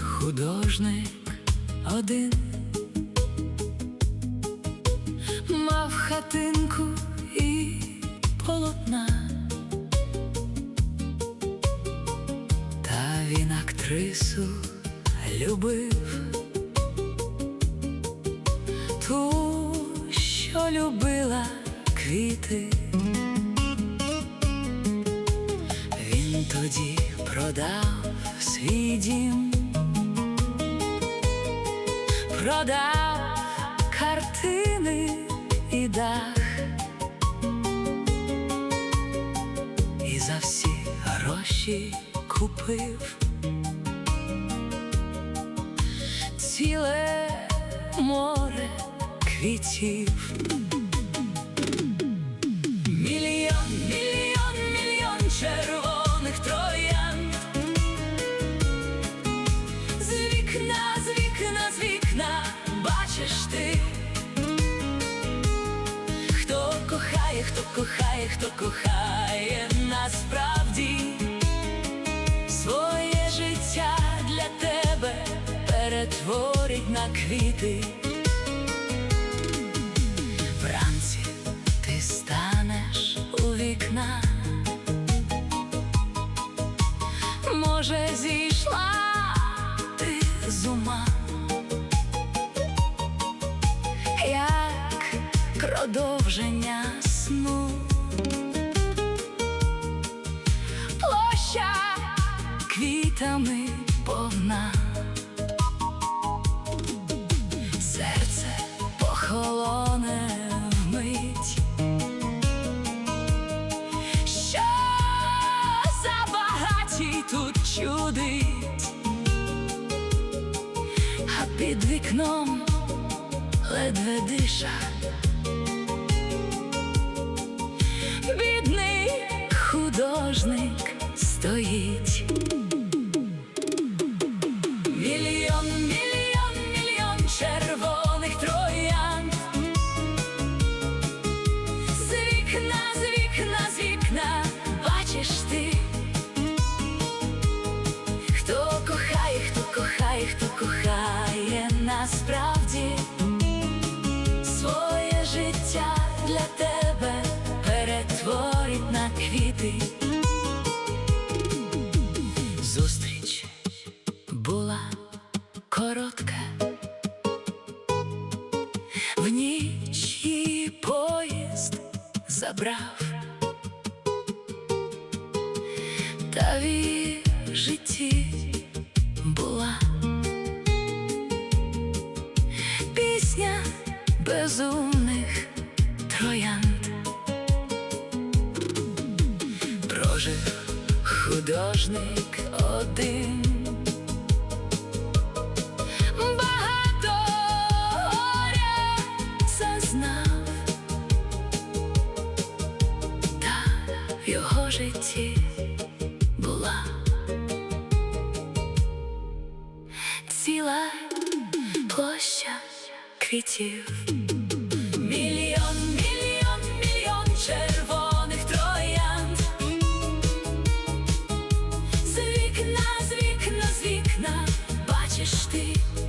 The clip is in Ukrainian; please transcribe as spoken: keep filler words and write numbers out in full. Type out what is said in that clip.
художник один мав хатинку і полотна, та він актрису любив, ту, що любила квіти. Він тоді продав свій дім, продав картини і дах, і за всі гроші купив ціле море квітів. Мільйон, мільйон, мільйон червоних троянд з вікна, з вікна, з вікна бачиш ти. Хто кохає, хто кохає, хто кохає насправді, своє життя для тебе перетворить на квіти. Вранці ти станеш у вікна, може, зійшла ти з ума, як продовження сну. Площа квітами повна, серце похолоне вмить, що забагатій тут чудить, а під вікном ледве диша бідний художник стоїть. Мільйон, мільйон, мільйон червоних троянд з вікна, з вікна, з вікна бачиш ти. Хто кохає, хто кохає, хто кохає насправді, своє життя для тебе перетворить на квіти. Зустріч була коротка, в ніч її поїзд забрав, та в її житті була пісня безумних троянд. Прожив художник один багато горя зазнав, та в його житті була ціла площа квітів. Мільйон, мільйон, мільйон червоних троянд з вікна, з вікна, з вікна бачиш ти.